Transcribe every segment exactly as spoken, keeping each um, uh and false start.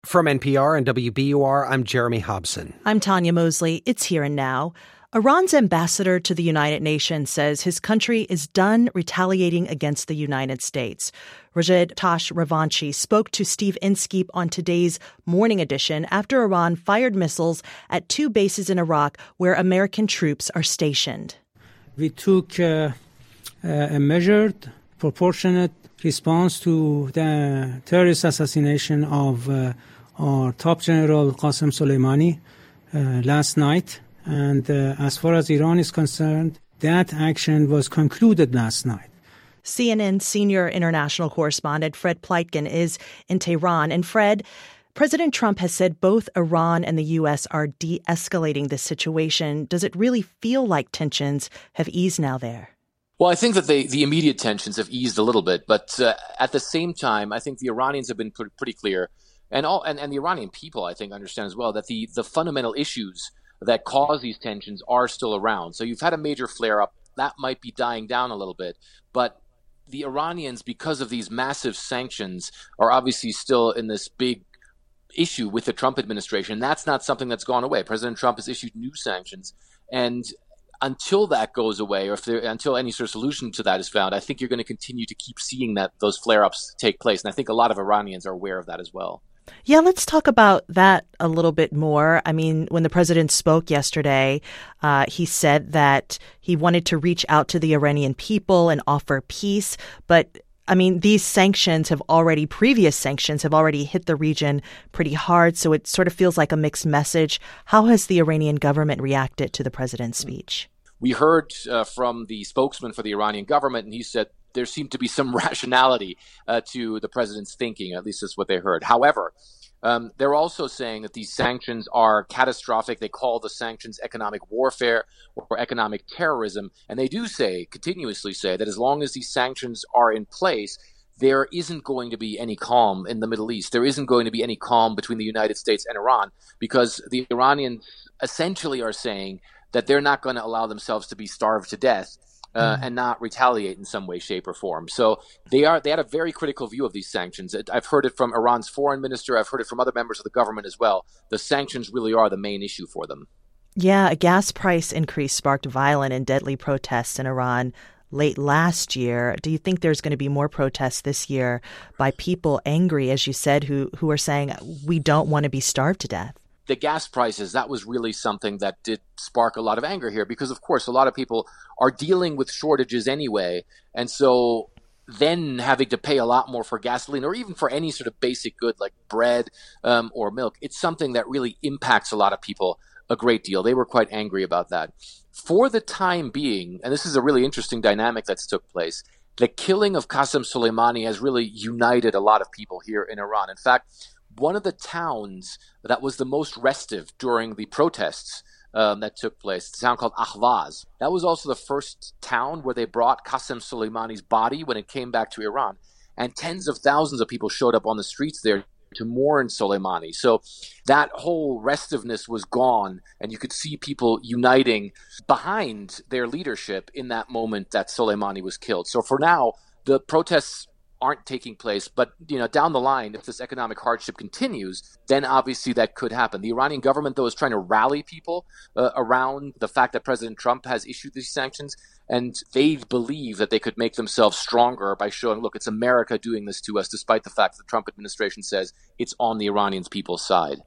From N P R and W B U R, I'm Jeremy Hobson. I'm Tanya Mosley. It's Here and Now. Iran's ambassador to the United Nations says his country is done retaliating against the United States. Rajed Tashravanchi spoke to Steve Inskeep on today's Morning Edition after Iran fired missiles at two bases in Iraq where American troops are stationed. We took uh, a measured, proportionate response to the terrorist assassination of uh, our top general Qasem Soleimani uh, last night. And uh, as far as Iran is concerned, that action was concluded last night. C N N senior international correspondent Fred Pleitgen is in Tehran. And Fred, President Trump has said both Iran and the U S are de-escalating this situation. Does it really feel like tensions have eased now there? Well, I think that they, the immediate tensions have eased a little bit, but uh, at the same time, I think the Iranians have been pretty clear, and all and, and the Iranian people, I think, understand as well that the, the fundamental issues that cause these tensions are still around. So you've had a major flare-up. That might be dying down a little bit, but the Iranians, because of these massive sanctions, are obviously still in this big issue with the Trump administration. That's not something that's gone away. President Trump has issued new sanctions, and until that goes away, or if there, until any sort of solution to that is found, I think you're going to continue to keep seeing that those flare-ups take place. And I think a lot of Iranians are aware of that as well. Yeah, let's talk about that a little bit more. I mean, when the president spoke yesterday, uh, he said that he wanted to reach out to the Iranian people and offer peace. But I mean, these sanctions have already, previous sanctions have already hit the region pretty hard. So it sort of feels like a mixed message. How has the Iranian government reacted to the president's speech? We heard uh, from the spokesman for the Iranian government, and he said there seemed to be some rationality uh, to the president's thinking. At least that's what they heard. However, um, they're also saying that these sanctions are catastrophic. They call the sanctions economic warfare or economic terrorism. And they do say, continuously say, that as long as these sanctions are in place, there isn't going to be any calm in the Middle East. There isn't going to be any calm between the United States and Iran, because the Iranians essentially are saying that they're not going to allow themselves to be starved to death uh, mm. and not retaliate in some way, shape, or form. So they are they had a very critical view of these sanctions. I've heard it from Iran's foreign minister. I've heard it from other members of the government as well. The sanctions really are the main issue for them. Yeah, a gas price increase sparked violent and deadly protests in Iran late last year. Do you think there's going to be more protests this year by people angry, as you said, who, who are saying we don't want to be starved to death? The gas prices, that was really something that did spark a lot of anger here because, of course, a lot of people are dealing with shortages anyway. And so then having to pay a lot more for gasoline or even for any sort of basic good like bread um, or milk, it's something that really impacts a lot of people a great deal. They were quite angry about that. For the time being, and this is a really interesting dynamic that's took place, the killing of Qasem Soleimani has really united a lot of people here in Iran. In fact, one of the towns that was the most restive during the protests um, that took place, a town called Ahvaz, that was also the first town where they brought Qasem Soleimani's body when it came back to Iran. And tens of thousands of people showed up on the streets there to mourn Soleimani. So that whole restiveness was gone, and you could see people uniting behind their leadership in that moment that Soleimani was killed. So for now, the protests aren't taking place. But, you know, down the line, if this economic hardship continues, then obviously that could happen. The Iranian government, though, is trying to rally people uh, around the fact that President Trump has issued these sanctions. And they believe that they could make themselves stronger by showing, look, it's America doing this to us, despite the fact that the Trump administration says it's on the Iranians' people's side.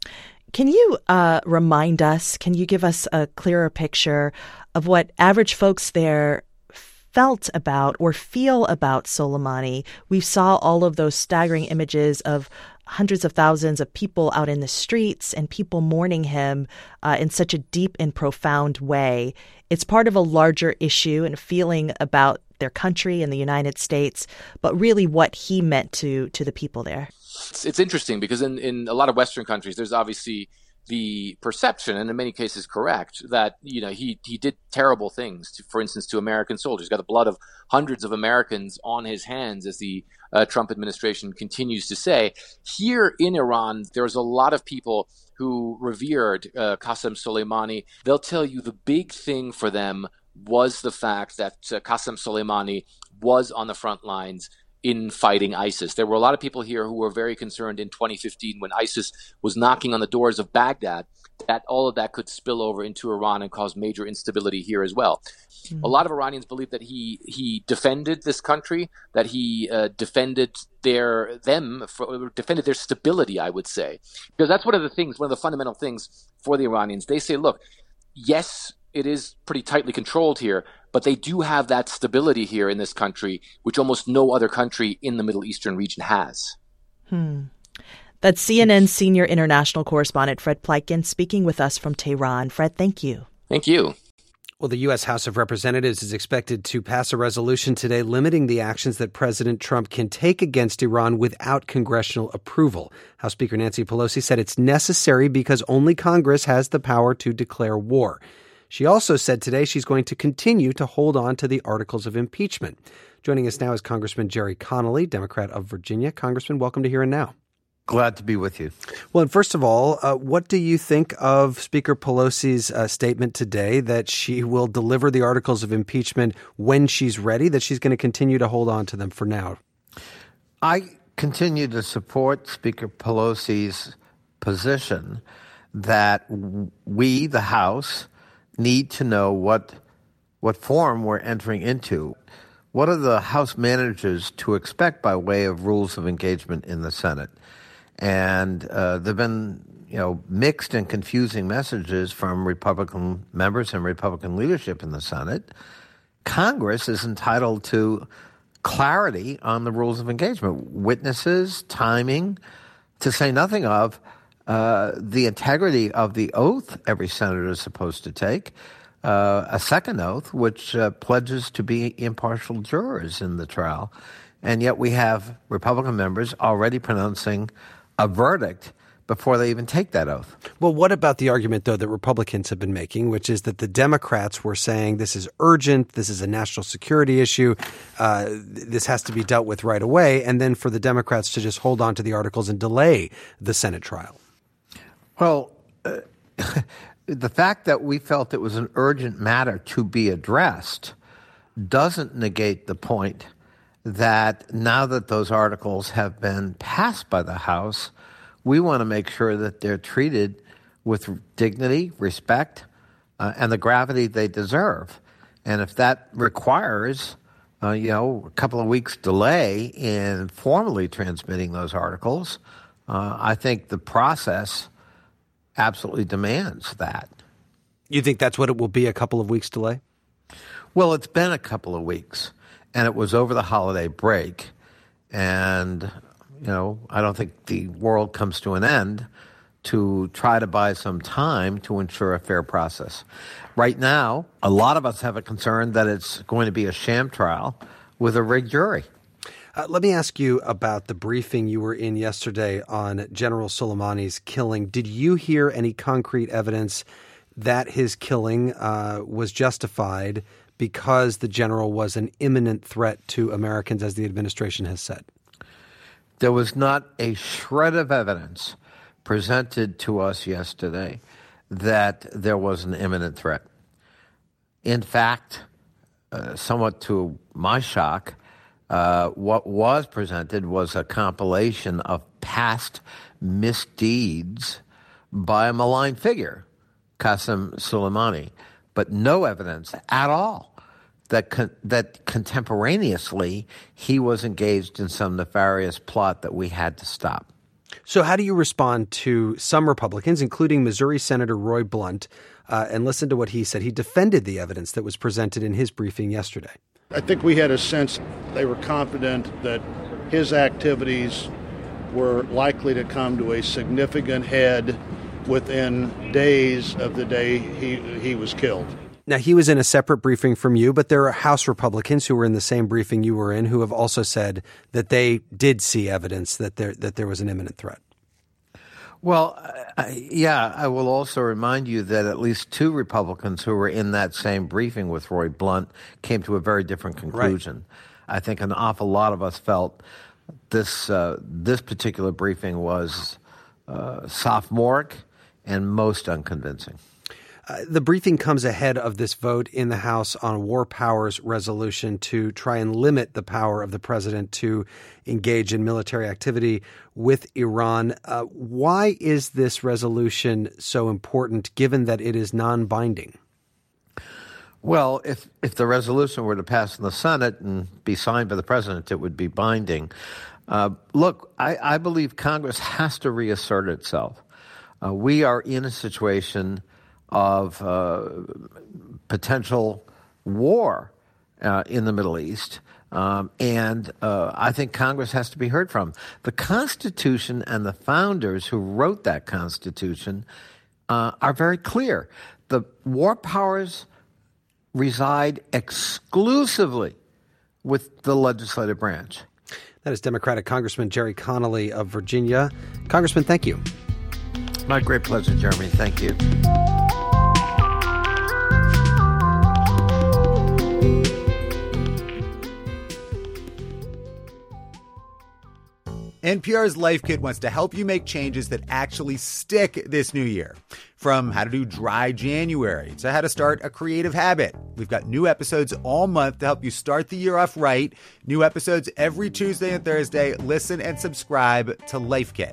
Can you uh, remind us, can you give us a clearer picture of what average folks there felt about or feel about Soleimani? We saw all of those staggering images of hundreds of thousands of people out in the streets and people mourning him uh, in such a deep and profound way. It's part of a larger issue and feeling about their country and the United States, but really what he meant to to the people there. It's, it's interesting because in, in a lot of Western countries, there's obviously the perception, and in many cases correct, that, you know, he he did terrible things, to, for instance, to American soldiers. He's got the blood of hundreds of Americans on his hands, as the uh, Trump administration continues to say. Here in Iran, there's a lot of people who revered uh, Qasem Soleimani. They'll tell you the big thing for them was the fact that uh, Qasem Soleimani was on the front lines in fighting ISIS. There were a lot of people here who were very concerned in twenty fifteen when ISIS was knocking on the doors of Baghdad that all of that could spill over into Iran and cause major instability here as well. Mm-hmm. A lot of Iranians believe that he he defended this country, that he uh, defended their them for, defended their stability, I would say, because that's one of the things, one of the fundamental things for the Iranians. They say, look, yes, it is pretty tightly controlled here, but they do have that stability here in this country, which almost no other country in the Middle Eastern region has. Hmm. That's C N N senior international correspondent Fred Pleitgen speaking with us from Tehran. Fred, thank you. Thank you. Well, the U S. House of Representatives is expected to pass a resolution today limiting the actions that President Trump can take against Iran without congressional approval. House Speaker Nancy Pelosi said it's necessary because only Congress has the power to declare war. She also said today she's going to continue to hold on to the articles of impeachment. Joining us now is Congressman Gerry Connolly, Democrat of Virginia. Congressman, welcome to Here and Now. Glad to be with you. Well, and first of all, uh, what do you think of Speaker Pelosi's uh, statement today that she will deliver the articles of impeachment when she's ready, that she's going to continue to hold on to them for now? I continue to support Speaker Pelosi's position that we, the House, need to know what what form we're entering into. What are the House managers to expect by way of rules of engagement in the Senate? And uh, there have been, you know, mixed and confusing messages from Republican members and Republican leadership in the Senate. Congress is entitled to clarity on the rules of engagement, witnesses, timing, to say nothing of uh, the integrity of the oath every senator is supposed to take, uh, a second oath, which uh, pledges to be impartial jurors in the trial. And yet we have Republican members already pronouncing a verdict before they even take that oath. Well, what about the argument, though, that Republicans have been making, which is that the Democrats were saying this is urgent, this is a national security issue, uh, this has to be dealt with right away, and then for the Democrats to just hold on to the articles and delay the Senate trial? Well, uh, the fact that we felt it was an urgent matter to be addressed doesn't negate the point that now that those articles have been passed by the House, we want to make sure that they're treated with dignity, respect, uh, and the gravity they deserve. And if that requires, uh, you know, a couple of weeks delay in formally transmitting those articles, uh, I think the process absolutely demands that. You think that's what it will be, a couple of weeks delay? Well, it's been a couple of weeks. And it was over the holiday break. And, you know, I don't think the world comes to an end to try to buy some time to ensure a fair process. Right now, a lot of us have a concern that it's going to be a sham trial with a rigged jury. Uh, let me ask you about the briefing you were in yesterday on General Soleimani's killing. Did you hear any concrete evidence that his killing uh, was justified because the general was an imminent threat to Americans, as the administration has said? There was not a shred of evidence presented to us yesterday that there was an imminent threat. In fact, uh, somewhat to my shock, uh, what was presented was a compilation of past misdeeds by a malign figure, Qasem Soleimani, but no evidence at all that con- that contemporaneously he was engaged in some nefarious plot that we had to stop. So how do you respond to some Republicans, including Missouri Senator Roy Blunt, uh, and listen to what he said? He defended the evidence that was presented in his briefing yesterday. I think we had a sense they were confident that his activities were likely to come to a significant head within days of the day he he was killed. Now, he was in a separate briefing from you, but there are House Republicans who were in the same briefing you were in who have also said that they did see evidence that there that there was an imminent threat. Well, I, yeah, I will also remind you that at least two Republicans who were in that same briefing with Roy Blunt came to a very different conclusion. Right. I think an awful lot of us felt this uh, this particular briefing was uh, sophomoric and most unconvincing. Uh, the briefing comes ahead of this vote in the House on a war powers resolution to try and limit the power of the president to engage in military activity with Iran. Uh, why is this resolution so important, given that it is non-binding? Well, if, if the resolution were to pass in the Senate and be signed by the president, it would be binding. Uh, look, I, I believe Congress has to reassert itself. Uh, we are in a situation of uh, potential war uh, in the Middle East, um, and uh, I think Congress has to be heard from. The Constitution and the founders who wrote that Constitution uh, are very clear. The war powers reside exclusively with the legislative branch. That is Democratic Congressman Gerry Connolly of Virginia. Congressman, thank you. My great pleasure, Jeremy. Thank you. N P R's Life Kit wants to help you make changes that actually stick this new year. From how to do dry January to how to start a creative habit. We've got new episodes all month to help you start the year off right. New episodes every Tuesday and Thursday. Listen and subscribe to Life Kit.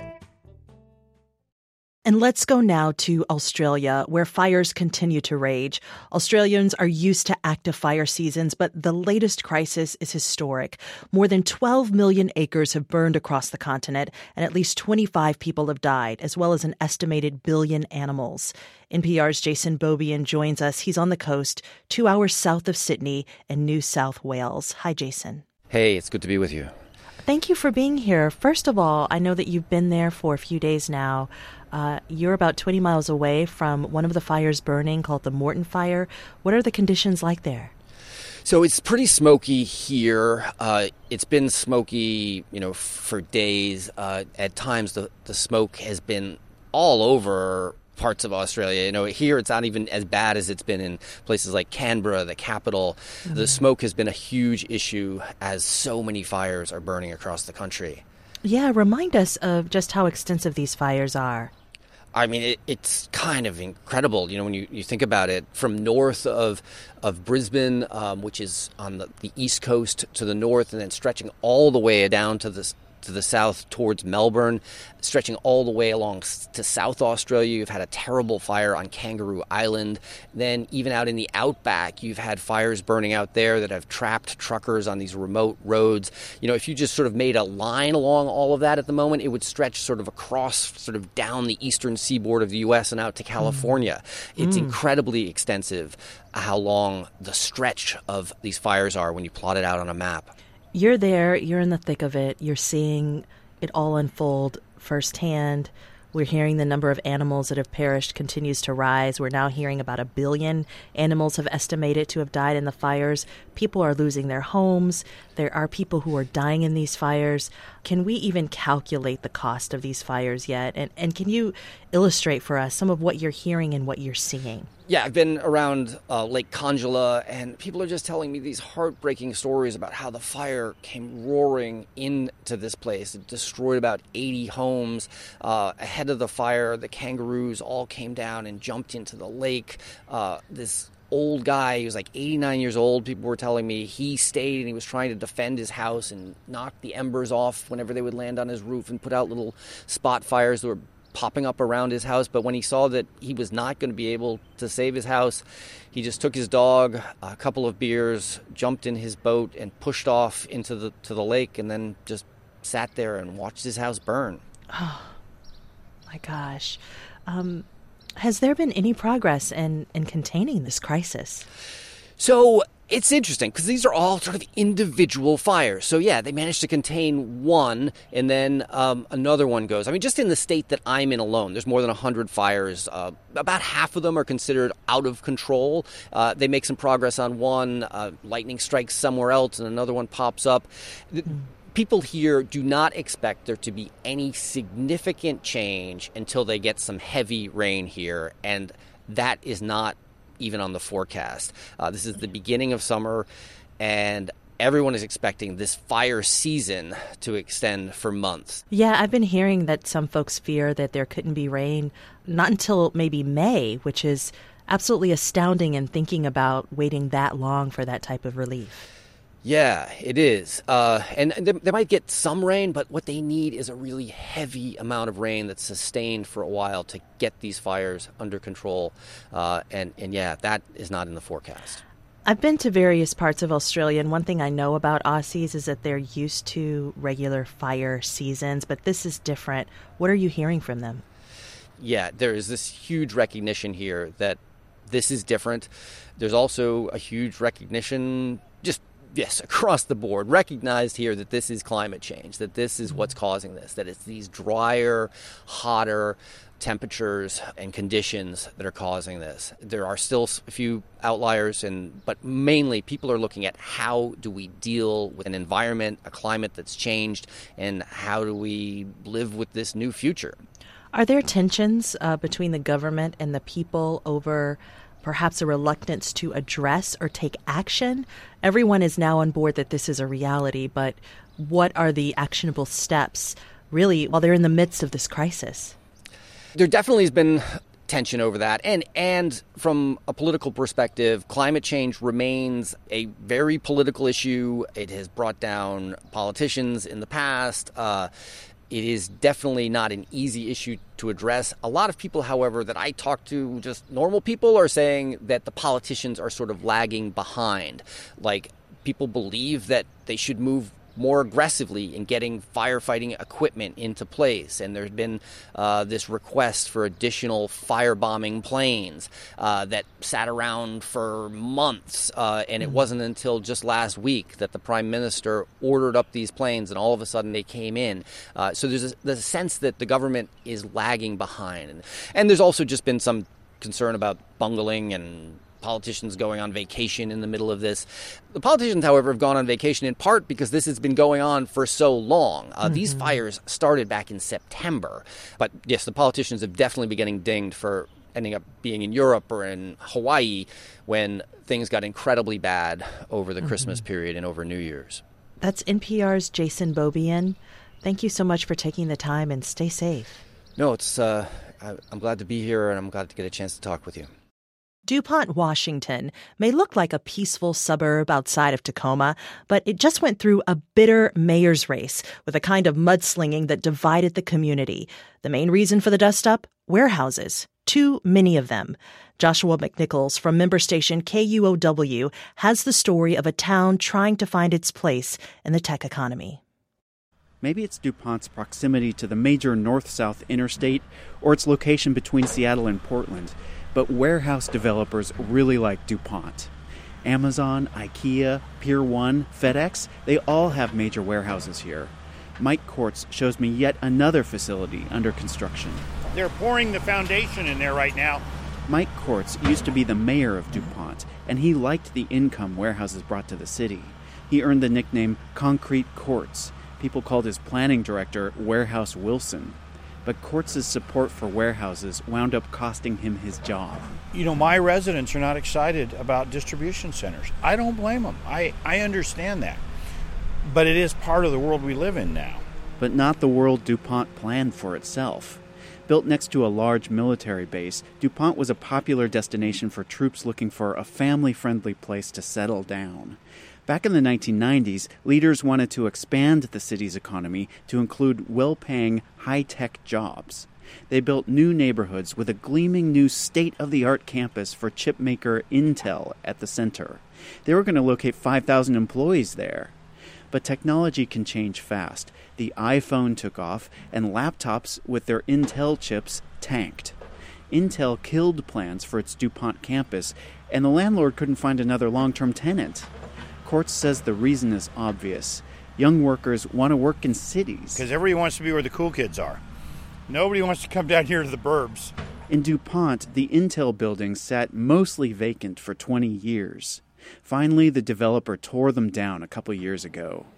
And let's go now to Australia, where fires continue to rage. Australians are used to active fire seasons, but the latest crisis is historic. More than twelve million acres have burned across the continent, and at least twenty-five people have died, as well as an estimated billion animals. N P R's Jason Beaubien joins us. He's on the coast, two hours south of Sydney in New South Wales. Hi, Jason. Hey, it's good to be with you. Thank you for being here. First of all, I know that you've been there for a few days now. Uh, you're about twenty miles away from one of the fires burning called the Moreton Fire. What are the conditions like there? So it's pretty smoky here. Uh, it's been smoky, you know, for days. Uh, at times, the, the smoke has been all over parts of Australia. You know, here it's not even as bad as it's been in places like Canberra, the capital. Mm-hmm. The smoke has been a huge issue as so many fires are burning across the country. Yeah, remind us of just how extensive these fires are. I mean, it, it's kind of incredible, you know, when you, you think about it. From north of of Brisbane, um, which is on the, the east coast to the north, and then stretching all the way down to the to the south towards Melbourne, stretching all the way along to South Australia. You've had a terrible fire on Kangaroo Island. Then even out in the outback, you've had fires burning out there that have trapped truckers on these remote roads. You know, if you just sort of made a line along all of that at the moment, it would stretch sort of across, sort of down the eastern seaboard of the U S and out to California. Mm. It's mm. incredibly extensive how long the stretch of these fires are when you plot it out on a map. You're there, you're in the thick of it, you're seeing it all unfold firsthand. We're hearing the number of animals that have perished continues to rise. We're now hearing about a billion animals have estimated to have died in the fires. People are losing their homes. There are people who are dying in these fires. Can we even calculate the cost of these fires yet? And, and can you illustrate for us some of what you're hearing and what you're seeing? Yeah, I've been around uh, Lake Conjola, and people are just telling me these heartbreaking stories about how the fire came roaring into this place. It destroyed about eighty homes. Uh, ahead of the fire, the kangaroos all came down and jumped into the lake. Uh, this old guy, he was like eighty-nine years old, people were telling me, he stayed and he was trying to defend his house and knock the embers off whenever they would land on his roof and put out little spot fires that were popping up around his house. But when he saw that he was not going to be able to save his house, he just took his dog, a couple of beers, jumped in his boat and pushed off into the to the lake, and then just sat there and watched his house burn. Oh, my gosh. Um, has there been any progress in, in containing this crisis? So it's interesting because these are all sort of individual fires. So, yeah, they managed to contain one, and then um, another one goes. I mean, just in the state that I'm in alone, there's more than one hundred fires. Uh, about half of them are considered out of control. Uh, they make some progress on one. Uh, lightning strikes somewhere else, and another one pops up. Mm. People here do not expect there to be any significant change until they get some heavy rain here, and that is not even on the forecast. Uh, this is the beginning of summer, and everyone is expecting this fire season to extend for months. Yeah, I've been hearing that some folks fear that there couldn't be rain not until maybe May, which is absolutely astounding in thinking about waiting that long for that type of relief. Yeah, it is. Uh, and they, they might get some rain, but what they need is a really heavy amount of rain that's sustained for a while to get these fires under control. Uh, and, and yeah, that is not in the forecast. I've been to various parts of Australia, and one thing I know about Aussies is that they're used to regular fire seasons, but this is different. What are you hearing from them? Yeah, there is this huge recognition here that this is different. There's also a huge recognition, just yes, across the board, recognized here that this is climate change, that this is what's causing this, that it's these drier, hotter temperatures and conditions that are causing this. There are still a few outliers, and but mainly people are looking at how do we deal with an environment, a climate that's changed, and how do we live with this new future. Are there tensions uh, between the government and the people over perhaps a reluctance to address or take action? Everyone is now on board that this is a reality, but what are the actionable steps, really, while they're in the midst of this crisis? There definitely has been tension over that. And and from a political perspective, climate change remains a very political issue. It has brought down politicians in the past. Uh, It is definitely not an easy issue to address. A lot of people, however, that I talk to, just normal people, are saying that the politicians are sort of lagging behind. Like, people believe that they should move more aggressively in getting firefighting equipment into place. And there's been uh, this request for additional firebombing planes uh, that sat around for months. Uh, and it wasn't until just last week that the Prime Minister ordered up these planes, and all of a sudden they came in. Uh, so there's a, there's a sense that the government is lagging behind. And, and there's also just been some concern about bungling and politicians going on vacation in the middle of this. The politicians, however, have gone on vacation in part because this has been going on for so long. Uh, mm-hmm. These fires started back in September. But yes, the politicians have definitely been getting dinged for ending up being in Europe or in Hawaii when things got incredibly bad over the mm-hmm. Christmas period and over New Year's. That's N P R's Jason Beaubien. Thank you so much for taking the time, and stay safe. No, it's. Uh, I, I'm glad to be here, and I'm glad to get a chance to talk with you. DuPont, Washington may look like a peaceful suburb outside of Tacoma, but it just went through a bitter mayor's race with a kind of mudslinging that divided the community. The main reason for the dust-up? Warehouses. Too many of them. Joshua McNichols from member station K U O W has the story of a town trying to find its place in the tech economy. Maybe it's DuPont's proximity to the major north-south interstate or its location between Seattle and Portland. But warehouse developers really like DuPont. Amazon, IKEA, Pier one, FedEx, they all have major warehouses here. Mike Kortz shows me yet another facility under construction. They're pouring the foundation in there right now. Mike Kortz used to be the mayor of DuPont, and he liked the income warehouses brought to the city. He earned the nickname Concrete Kortz. People called his planning director Warehouse Wilson. But Kortz's support for warehouses wound up costing him his job. You know, my residents are not excited about distribution centers. I don't blame them. I, I understand that. But it is part of the world we live in now. But not the world DuPont planned for itself. Built next to a large military base, DuPont was a popular destination for troops looking for a family-friendly place to settle down. Back in the nineteen nineties, leaders wanted to expand the city's economy to include well-paying, high-tech jobs. They built new neighborhoods with a gleaming new state-of-the-art campus for chipmaker Intel at the center. They were going to locate five thousand employees there. But technology can change fast. The iPhone took off, and laptops with their Intel chips tanked. Intel killed plans for its DuPont campus, and the landlord couldn't find another long-term tenant. Kortz says the reason is obvious. Young workers want to work in cities. Because everybody wants to be where the cool kids are. Nobody wants to come down here to the burbs. In DuPont, the Intel building sat mostly vacant for twenty years. Finally, the developer tore them down a couple years ago.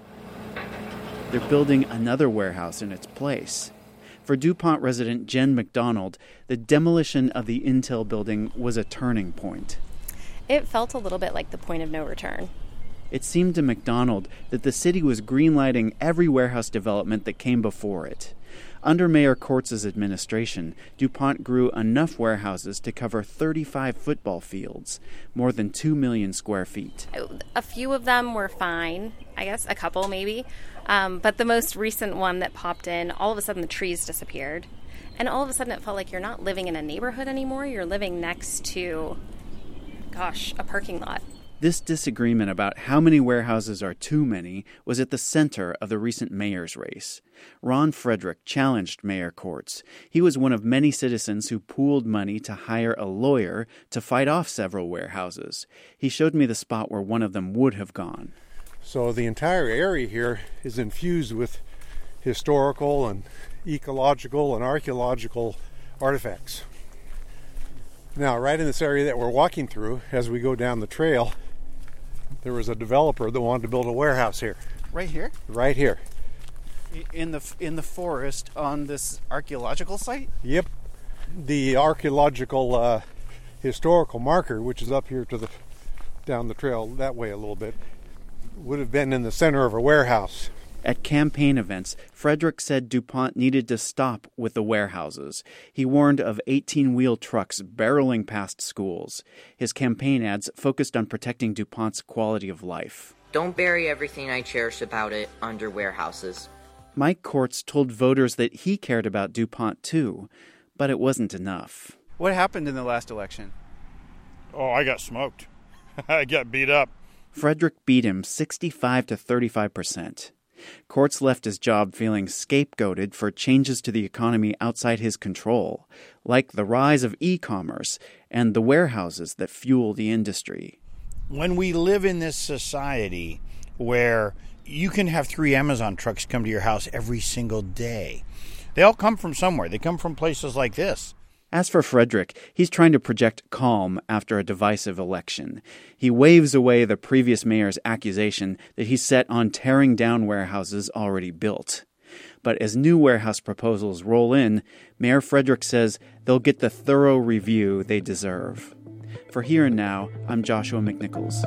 They're building another warehouse in its place. For DuPont resident Jen McDonald, the demolition of the Intel building was a turning point. It felt a little bit like the point of no return. It seemed to McDonald that the city was greenlighting every warehouse development that came before it. Under Mayor Kortz's administration, DuPont grew enough warehouses to cover thirty-five football fields, more than two million square feet. A few of them were fine, I guess, a couple maybe. Um, but the most recent one that popped in, all of a sudden the trees disappeared. And all of a sudden it felt like you're not living in a neighborhood anymore. You're living next to, gosh, a parking lot. This disagreement about how many warehouses are too many was at the center of the recent mayor's race. Ron Frederick challenged Mayor Kortz. He was one of many citizens who pooled money to hire a lawyer to fight off several warehouses. He showed me the spot where one of them would have gone. So the entire area here is infused with historical and ecological and archaeological artifacts. Now, right in this area that we're walking through, as we go down the trail, there was a developer that wanted to build a warehouse here. Right here? Right here. In the in the forest on this archaeological site? Yep. The archaeological uh, historical marker, which is up here to the down the trail that way a little bit, would have been in the center of a warehouse. At campaign events, Frederick said DuPont needed to stop with the warehouses. He warned of eighteen-wheel trucks barreling past schools. His campaign ads focused on protecting DuPont's quality of life. Don't bury everything I cherish about it under warehouses. Mike Kortz told voters that he cared about DuPont too, but it wasn't enough. What happened in the last election? Oh, I got smoked. I got beat up. Frederick beat him sixty-five to thirty-five percent. Kortz left his job feeling scapegoated for changes to the economy outside his control, like the rise of e-commerce and the warehouses that fuel the industry. When we live in this society where you can have three Amazon trucks come to your house every single day, they all come from somewhere. They come from places like this. As for Frederick, he's trying to project calm after a divisive election. He waves away the previous mayor's accusation that he's set on tearing down warehouses already built. But as new warehouse proposals roll in, Mayor Frederick says they'll get the thorough review they deserve. For Here and Now, I'm Joshua McNichols.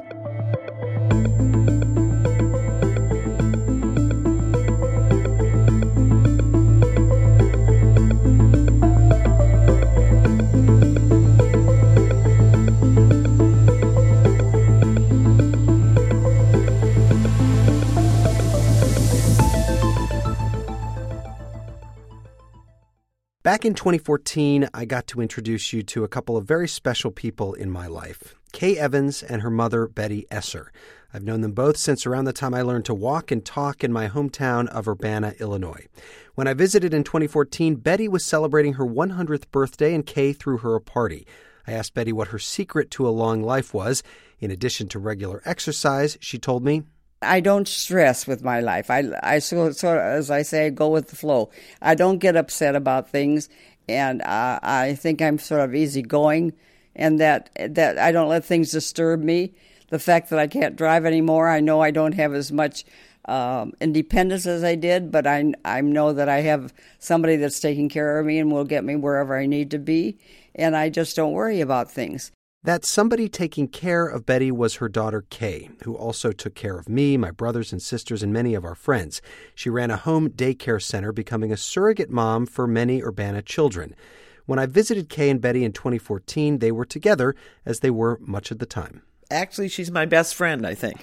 Back in twenty fourteen, I got to introduce you to a couple of very special people in my life, Kay Evans and her mother, Betty Esser. I've known them both since around the time I learned to walk and talk in my hometown of Urbana, Illinois. When I visited in twenty fourteen, Betty was celebrating her one hundredth birthday and Kay threw her a party. I asked Betty what her secret to a long life was. In addition to regular exercise, she told me, I don't stress with my life. I, I sort of, as I say, go with the flow. I don't get upset about things, and uh, I think I'm sort of easygoing, and that that I don't let things disturb me. The fact that I can't drive anymore, I know I don't have as much um, independence as I did, but I I know that I have somebody that's taking care of me and will get me wherever I need to be, and I just don't worry about things. That somebody taking care of Betty was her daughter, Kay, who also took care of me, my brothers and sisters, and many of our friends. She ran a home daycare center, becoming a surrogate mom for many Urbana children. When I visited Kay and Betty in twenty fourteen, they were together, as they were much of the time. Actually, she's my best friend, I think.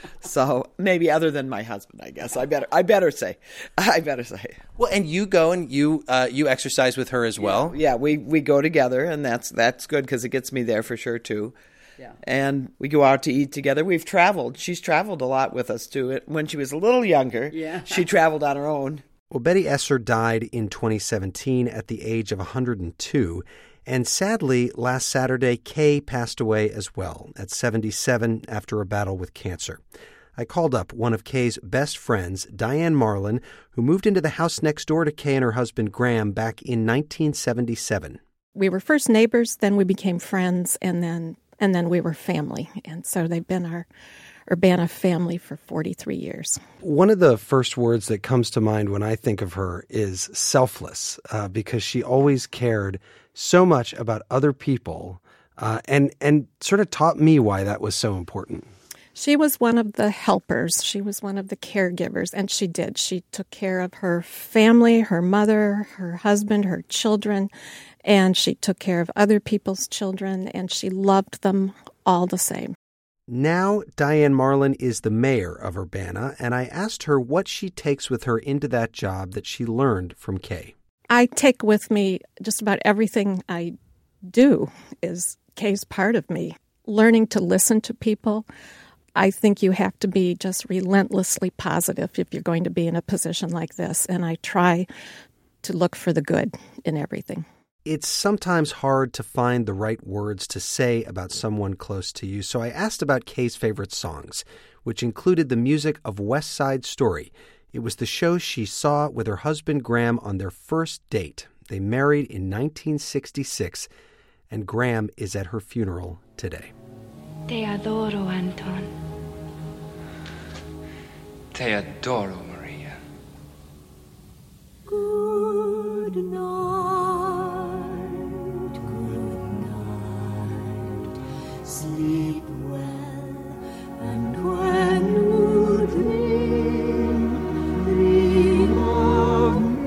So maybe other than my husband, I guess. I better I better say. I better say. Well, and you go and you uh, you exercise with her as well? Yeah, yeah we, we go together, and that's that's good because it gets me there for sure, too. Yeah. And we go out to eat together. We've traveled. She's traveled a lot with us, too. When she was a little younger, yeah. She traveled on her own. Well, Betty Esser died in twenty seventeen at the age of one hundred two. And sadly, last Saturday, Kay passed away as well at seventy-seven after a battle with cancer. I called up one of Kay's best friends, Diane Marlin, who moved into the house next door to Kay and her husband, Graham, back in nineteen seventy-seven. We were first neighbors, then we became friends, and then and then we were family. And so they've been our Urbana family for forty-three years. One of the first words that comes to mind when I think of her is selfless, uh, because she always cared so much about other people uh, and and sort of taught me why that was so important. She was one of the helpers. She was one of the caregivers, and she did. She took care of her family, her mother, her husband, her children, and she took care of other people's children, and she loved them all the same. Now, Diane Marlin is the mayor of Urbana, and I asked her what she takes with her into that job that she learned from Kay. I take with me just about everything I do is Kay's part of me. Learning to listen to people. I think you have to be just relentlessly positive if you're going to be in a position like this, and I try to look for the good in everything. It's sometimes hard to find the right words to say about someone close to you, so I asked about Kay's favorite songs, which included the music of West Side Story. It was the show she saw with her husband Graham on their first date. They married in nineteen sixty-six, and Graham is at her funeral today. Te adoro, Anton. Te adoro, Maria. Good night, good night. Sleep well, and when you dream, dream of me.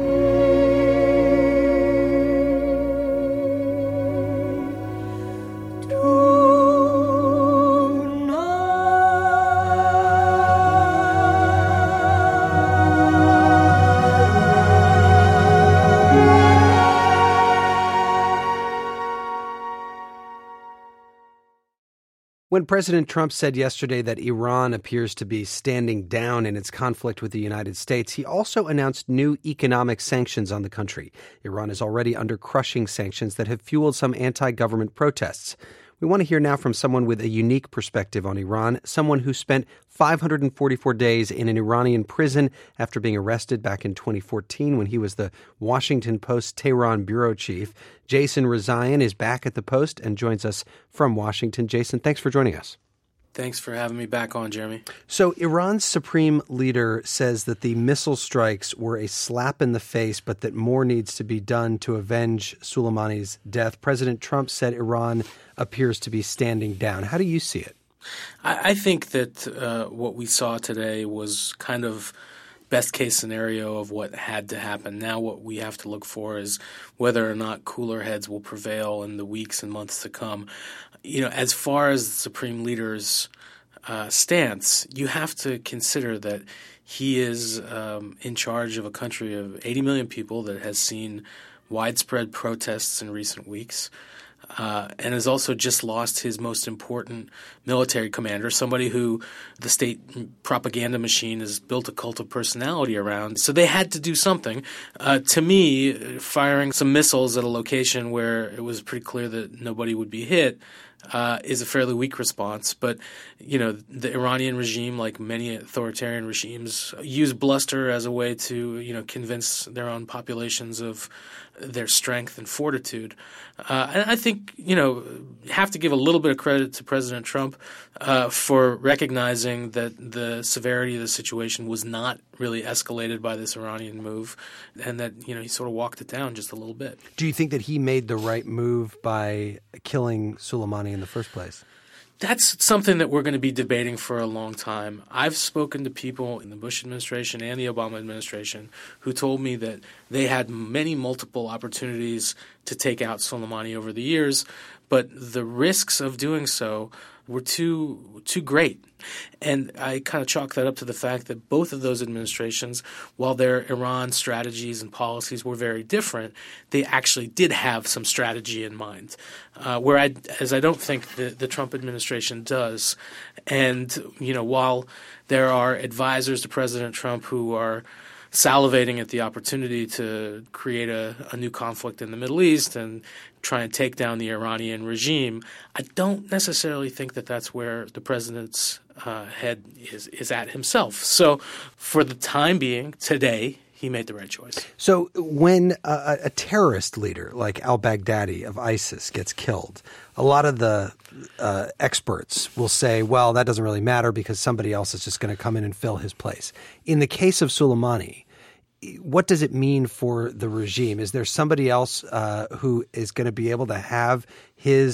When President Trump said yesterday that Iran appears to be standing down in its conflict with the United States, he also announced new economic sanctions on the country. Iran is already under crushing sanctions that have fueled some anti-government protests. We want to hear now from someone with a unique perspective on Iran, someone who spent five hundred forty-four days in an Iranian prison after being arrested back in twenty fourteen when he was the Washington Post Tehran bureau chief. Jason Rezaian is back at the Post and joins us from Washington. Jason, thanks for joining us. Thanks for having me back on, Jeremy. So Iran's supreme leader says that the missile strikes were a slap in the face, but that more needs to be done to avenge Soleimani's death. President Trump said Iran appears to be standing down. How do you see it? I, I think that uh, what we saw today was kind of best case scenario of what had to happen. Now what we have to look for is whether or not cooler heads will prevail in the weeks and months to come. You know, as far as the Supreme Leader's uh, stance, you have to consider that he is um, in charge of a country of eighty million people that has seen widespread protests in recent weeks. Uh, and has also just lost his most important military commander, somebody who the state propaganda machine has built a cult of personality around. So they had to do something. Uh, to me, firing some missiles at a location where it was pretty clear that nobody would be hit uh, is a fairly weak response. But, you know, the Iranian regime, like many authoritarian regimes, use bluster as a way to, you know, convince their own populations of their strength and fortitude. Uh, and I think, you know, have to give a little bit of credit to President Trump uh, for recognizing that the severity of the situation was not really escalated by this Iranian move and that, you know, he sort of walked it down just a little bit. Do you think that he made the right move by killing Soleimani in the first place? That's something that we're going to be debating for a long time. I've spoken to people in the Bush administration and the Obama administration who told me that they had many multiple opportunities to take out Soleimani over the years, but the risks of doing so were too too great. And I kind of chalk that up to the fact that both of those administrations, while their Iran strategies and policies were very different, they actually did have some strategy in mind, uh, whereas I don't think the, the Trump administration does. And, you know, while there are advisors to President Trump who are salivating at the opportunity to create a, a new conflict in the Middle East and try and take down the Iranian regime, I don't necessarily think that that's where the president's uh, head is, is at himself. So for the time being, today, he made the right choice. So when a, a terrorist leader like al-Baghdadi of ISIS gets killed, a lot of the uh, experts will say, well, that doesn't really matter because somebody else is just going to come in and fill his place. In the case of Soleimani, what does it mean for the regime? Is there somebody else uh, who is going to be able to have his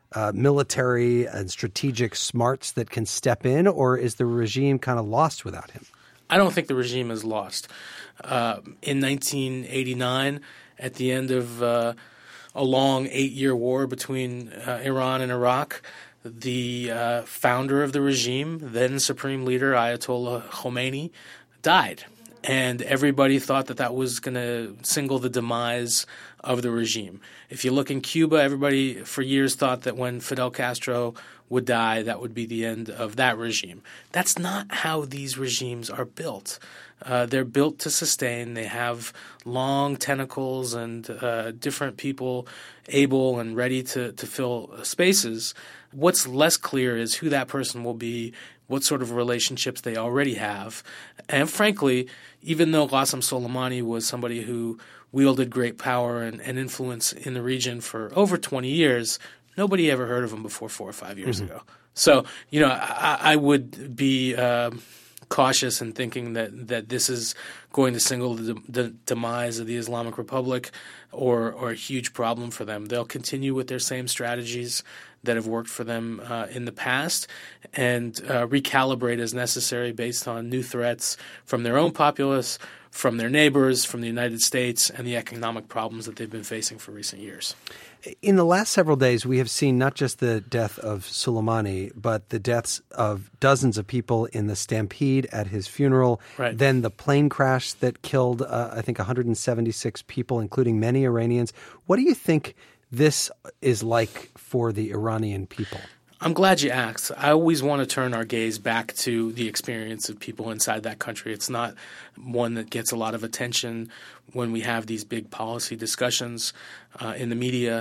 uh, military and strategic smarts that can step in, or is the regime kind of lost without him? I don't think the regime is lost. Uh, in nineteen eighty-nine, at the end of uh, a long eight-year war between uh, Iran and Iraq, the uh, founder of the regime, then Supreme Leader Ayatollah Khomeini, died. And everybody thought that that was going to signal the demise of the regime. If you look in Cuba, everybody for years thought that when Fidel Castro would die, that would be the end of that regime. That's not how these regimes are built. Uh, they're built to sustain. They have long tentacles and uh, different people able and ready to, to fill spaces. What's less clear is who that person will be, what sort of relationships they already have. And frankly, even though Qasem Soleimani was somebody who wielded great power and, and influence in the region for over twenty years, nobody ever heard of him before four or five years mm-hmm. ago. So, you know, I, I would be uh, cautious in thinking that, that this is going to signal the, the demise of the Islamic Republic or, or a huge problem for them. They'll continue with their same strategies that have worked for them uh, in the past and uh, recalibrate as necessary based on new threats from their own populace, from their neighbors, from the United States, and the economic problems that they've been facing for recent years. In the last several days, we have seen not just the death of Soleimani, but the deaths of dozens of people in the stampede at his funeral, right. Then the plane crash that killed, uh, I think, one hundred seventy-six people, including many Iranians. What do you think this is like for the Iranian people? I'm glad you asked. I always want to turn our gaze back to the experience of people inside that country. It's not one that gets a lot of attention when we have these big policy discussions uh, in the media.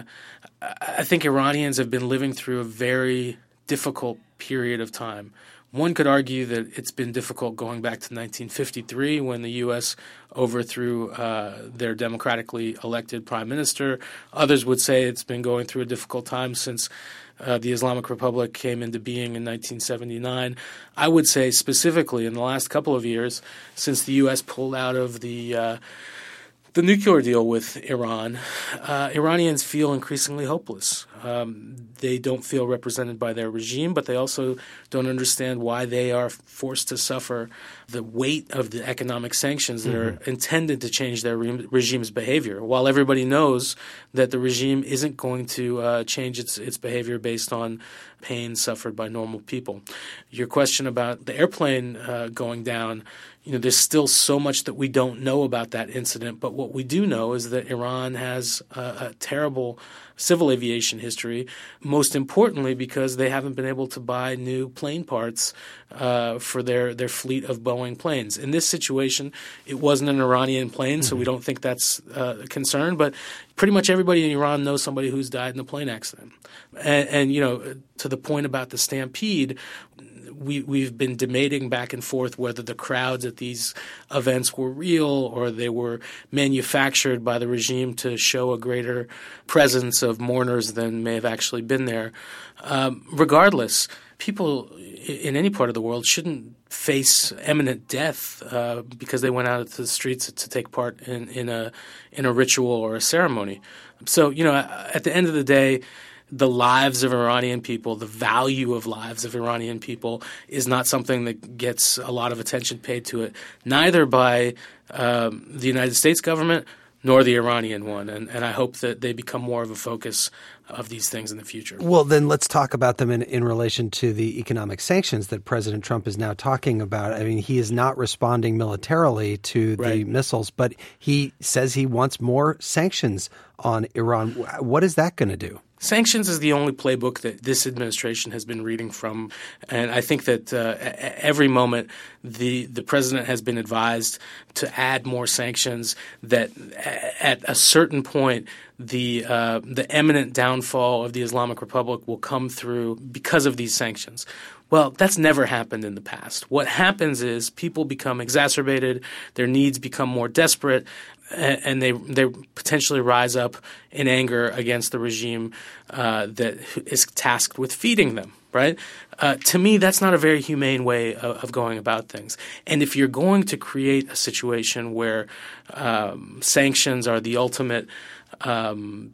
I think Iranians have been living through a very difficult period of time. One could argue that it's been difficult going back to nineteen fifty-three when the U S overthrew uh, their democratically elected prime minister. Others would say it's been going through a difficult time since uh, the Islamic Republic came into being in nineteen seventy-nine. I would say specifically in the last couple of years, since the U S pulled out of the uh, the nuclear deal with Iran, uh, Iranians feel increasingly hopeless. Um, they don't feel represented by their regime, but they also don't understand why they are forced to suffer the weight of the economic sanctions that mm-hmm. are intended to change their re- regime's behavior, while everybody knows that the regime isn't going to uh, change its, its behavior based on pain suffered by normal people. Your question about the airplane uh, going down, you know, there's still so much that we don't know about that incident, but what we do know is that Iran has a, a terrible civil aviation history, most importantly because they haven't been able to buy new plane parts uh, for their, their fleet of Boeing planes. In this situation, it wasn't an Iranian plane, so we don't think that's uh, a concern, but pretty much everybody in Iran knows somebody who's died in a plane accident. And, and you know, to the point about the stampede, we, we've been debating back and forth whether the crowds at these events were real or they were manufactured by the regime to show a greater presence of mourners than may have actually been there. Um, regardless, people in any part of the world shouldn't face imminent death uh, because they went out to the streets to take part in, in a in a ritual or a ceremony. So, you know, at the end of the day, the lives of Iranian people, the value of lives of Iranian people is not something that gets a lot of attention paid to it, neither by um, the United States government nor the Iranian one. And, and I hope that they become more of a focus of these things in the future. Well, then let's talk about them in, in relation to the economic sanctions that President Trump is now talking about. I mean, he is not responding militarily to the right. missiles, but he says he wants more sanctions on Iran. What is that going to do? Sanctions is the only playbook that this administration has been reading from, and I think that uh, every moment the the president has been advised to add more sanctions, that at a certain point the uh, the imminent downfall of the Islamic Republic will come through because of these sanctions. Well, that's never happened in the past. What happens is people become exacerbated, their needs become more desperate, and they they potentially rise up in anger against the regime uh, that is tasked with feeding them, right? Uh, to me, that's not a very humane way of, of going about things. And if you're going to create a situation where um, sanctions are the ultimate um,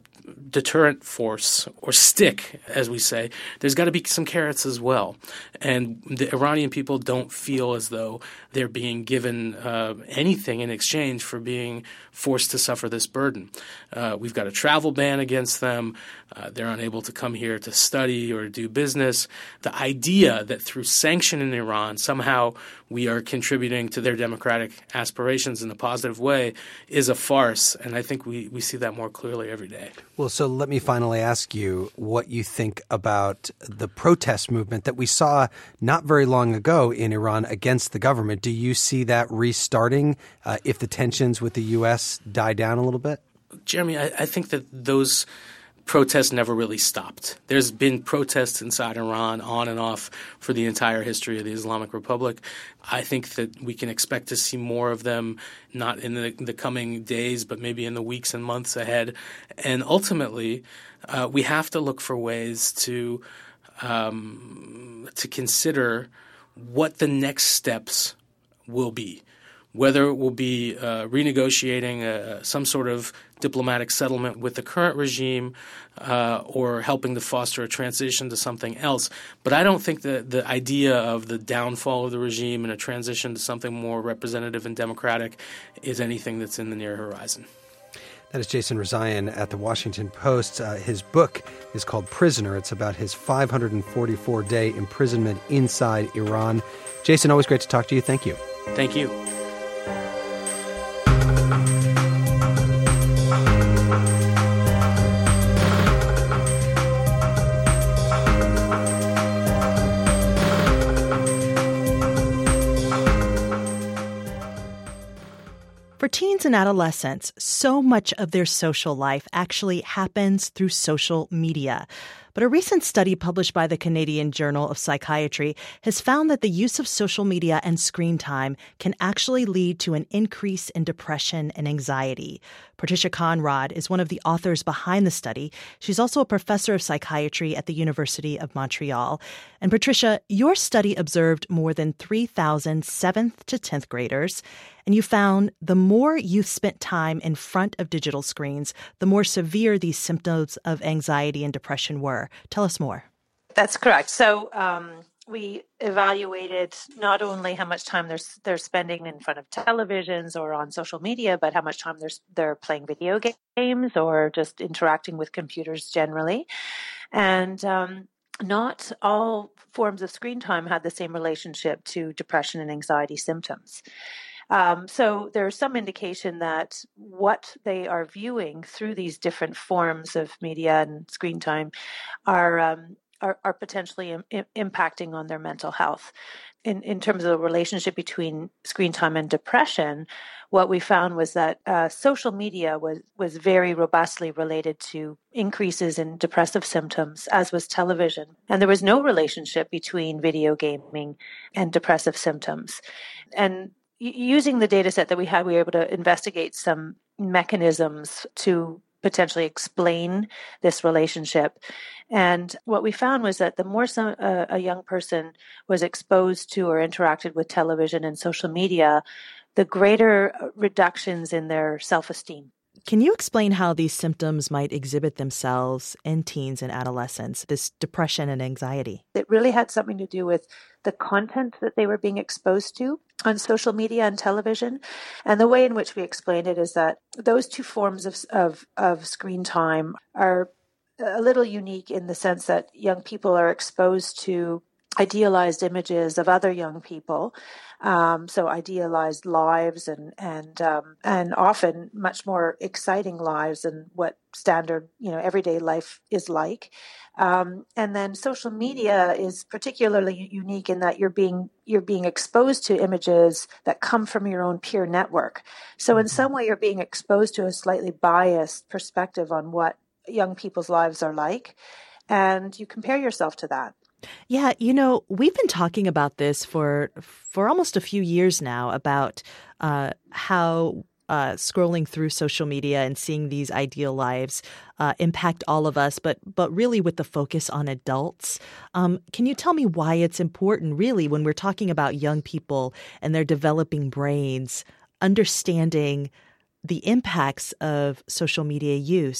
deterrent force or stick, as we say, there's got to be some carrots as well. And the Iranian people don't feel as though they're being given uh, anything in exchange for being forced to suffer this burden. Uh, we've got a travel ban against them. Uh, they're unable to come here to study or do business. The idea that through sanction in Iran, somehow we are contributing to their democratic aspirations in a positive way is a farce. And I think we, we see that more clearly every day. Well, so let me finally ask you what you think about the protest movement that we saw not very long ago in Iran against the government. Do you see that restarting uh, if the tensions with the U S die down a little bit? Jeremy, I, I think that those protests never really stopped. There's been protests inside Iran on and off for the entire history of the Islamic Republic. I think that we can expect to see more of them, not in the, the coming days, but maybe in the weeks and months ahead. And ultimately, uh, we have to look for ways to um, to consider what the next steps will be. Whether it will be uh, renegotiating uh, some sort of diplomatic settlement with the current regime uh, or helping to foster a transition to something else. But I don't think that the idea of the downfall of the regime and a transition to something more representative and democratic is anything that's in the near horizon. That is Jason Rezaian at the Washington Post. Uh, his book is called Prisoner. It's about his five hundred forty-four day imprisonment inside Iran. Jason, always great to talk to you. Thank you. Thank you. For teens and adolescents, so much of their social life actually happens through social media. But a recent study published by the Canadian Journal of Psychiatry has found that the use of social media and screen time can actually lead to an increase in depression and anxiety. Patricia Conrad is one of the authors behind the study. She's also a professor of psychiatry at the University of Montreal. And Patricia, your study observed more than three thousand seventh to tenth graders, and you found the more youth spent time in front of digital screens, the more severe these symptoms of anxiety and depression were. Tell us more. That's correct. So um, we evaluated not only how much time they're they're spending in front of televisions or on social media, but how much time they're they're playing video games or just interacting with computers generally. And um, not all forms of screen time had the same relationship to depression and anxiety symptoms. Um, so there's some indication that what they are viewing through these different forms of media and screen time are um, are, are potentially im- impacting on their mental health. In, in terms of the relationship between screen time and depression, what we found was that uh, social media was, was very robustly related to increases in depressive symptoms, as was television. And there was no relationship between video gaming and depressive symptoms. And using the data set that we had, we were able to investigate some mechanisms to potentially explain this relationship. And what we found was that the more some, uh, a young person was exposed to or interacted with television and social media, the greater reductions in their self-esteem. Can you explain how these symptoms might exhibit themselves in teens and adolescents, this depression and anxiety? It really had something to do with the content that they were being exposed to on social media and television. And the way in which we explained it is that those two forms of, of, of screen time are a little unique in the sense that young people are exposed to idealized images of other young people, um, so idealized lives and and um, and often much more exciting lives than what standard, you know, everyday life is like. Um, and then social media is particularly unique in that you're being you're being exposed to images that come from your own peer network. So in some way, you're being exposed to a slightly biased perspective on what young people's lives are like, and you compare yourself to that. Yeah, you know, we've been talking about this for for almost a few years now about uh, how uh, scrolling through social media and seeing these ideal lives uh, impact all of us, but but really with the focus on adults. Um, can you tell me why it's important, really, when we're talking about young people and their developing brains, understanding the impacts of social media use?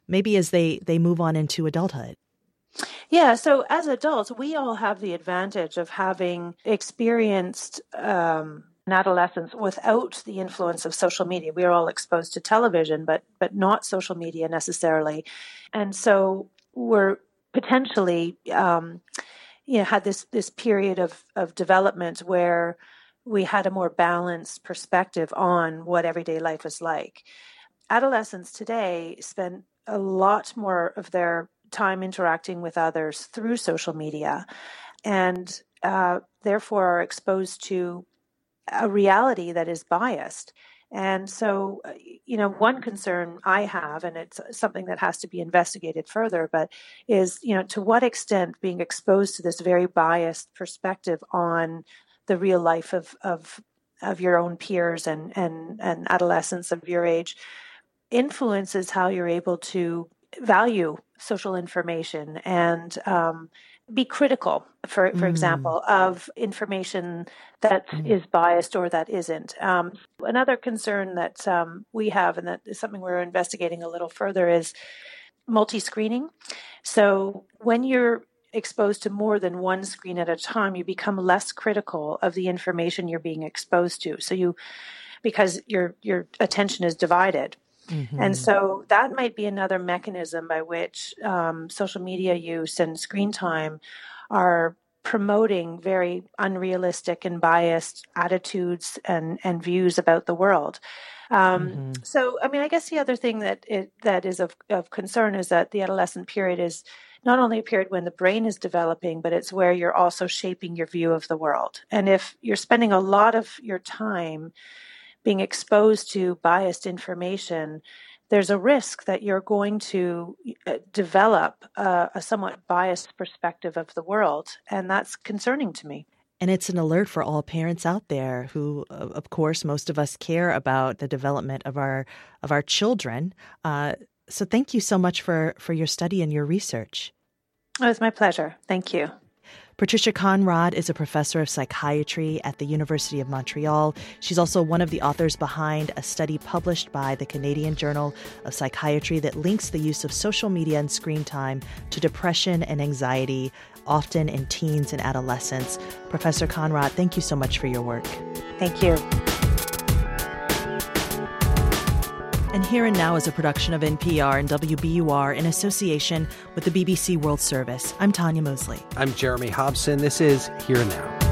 maybe as they, they move on into adulthood? Yeah, so as adults, we all have the advantage of having experienced um, an adolescence without the influence of social media. We are all exposed to television, but but not social media necessarily. And so we're potentially, um, you know, had this, this period of, of development where we had a more balanced perspective on what everyday life is like. Adolescents today spend a lot more of their time interacting with others through social media, and uh, therefore are exposed to a reality that is biased. And so, you know, one concern I have, and it's something that has to be investigated further, but is, you know, to what extent being exposed to this very biased perspective on the real life of of, of your own peers and, and, and adolescents of your age influences how you're able to value social information and um, be critical, for for mm. example, of information that mm. is biased or that isn't. Um, another concern that um, we have, and that is something we're investigating a little further, is multi-screening. So when you're exposed to more than one screen at a time, you become less critical of the information you're being exposed to. So you, because your your attention is divided. Mm-hmm. And so that might be another mechanism by which um, social media use and screen time are promoting very unrealistic and biased attitudes and, and views about the world. Um, mm-hmm. So, I mean, I guess the other thing that it, that is of, of concern is that the adolescent period is not only a period when the brain is developing, but it's where you're also shaping your view of the world. And if you're spending a lot of your time being exposed to biased information, there's a risk that you're going to develop a, a somewhat biased perspective of the world. And that's concerning to me. And it's an alert for all parents out there who, of course, most of us care about the development of our of our children. Uh, so thank you so much for, for your study and your research. Oh, it's my pleasure. Thank you. Patricia Conrad is a professor of psychiatry at the University of Montreal. She's also one of the authors behind a study published by the Canadian Journal of Psychiatry that links the use of social media and screen time to depression and anxiety, often in teens and adolescents. Professor Conrad, thank you so much for your work. Thank you. And Here and Now is a production of N P R and W B U R in association with the B B C World Service. I'm Tanya Mosley. I'm Jeremy Hobson. This is Here and Now.